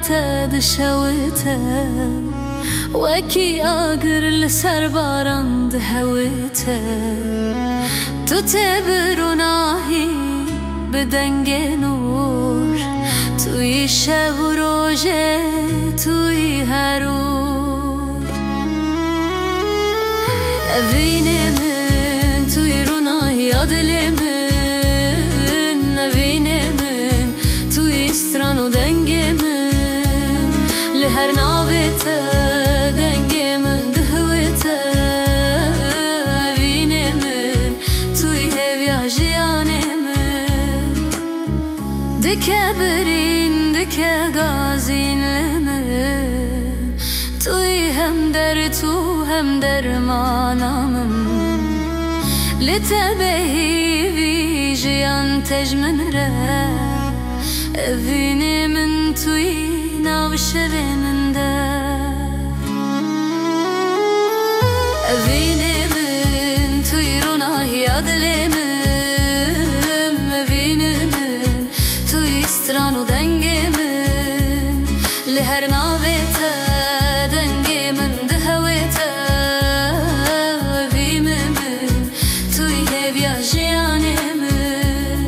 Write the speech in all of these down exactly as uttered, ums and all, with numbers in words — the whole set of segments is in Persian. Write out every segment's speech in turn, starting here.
ناوێتە دشەوتە وەکی ئاگر لەسەر باران دهەوتە تو تێبر و ناهی بە دەنگێ نور توی شەو و ڕۆژێ توی هەروور ئەڤینێ من توی ڕووناهیا دلێ من ئەڤینێ من توی ستران و دەنگێ من لە هەر ناوێتە دەنگێ من دهەوێتە ئەڤینێ من توی هێویا ژیانێ من دکە برین دکە گازین لە من توی هەم دەرد و هەم دەرمانە من لە تەبەهیوی ژیان تەژمنرە ئەڤینێ من توی ناو شەوێ مندە ئەڤینێ من توی ڕووناهیا دلێ من ئەڤینێ من توی ستران و دەنگێ من لە هەر ناوێتە دەنگێ من دهەوێتە ئەڤینێ من توی هێویا ژیانێ من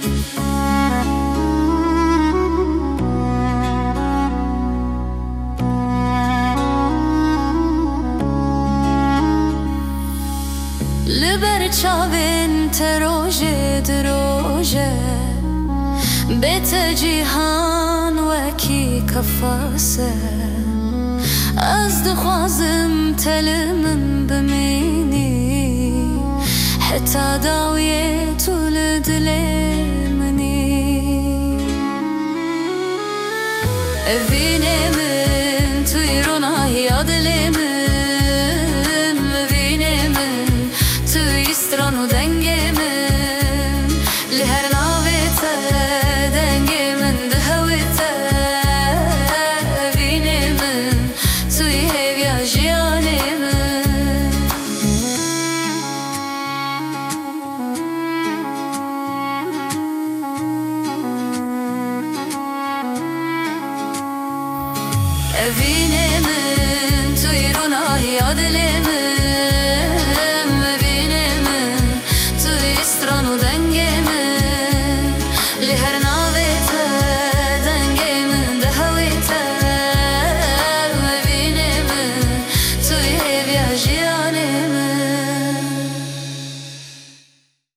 لەبەر چاوێن تە ڕۆژێ درۆژە بێتە جیهان وەکی کەفاسە ئەس دخوازم تە لە من بمینی حتا داویێ تو لە دلێ منی ئەڤینێ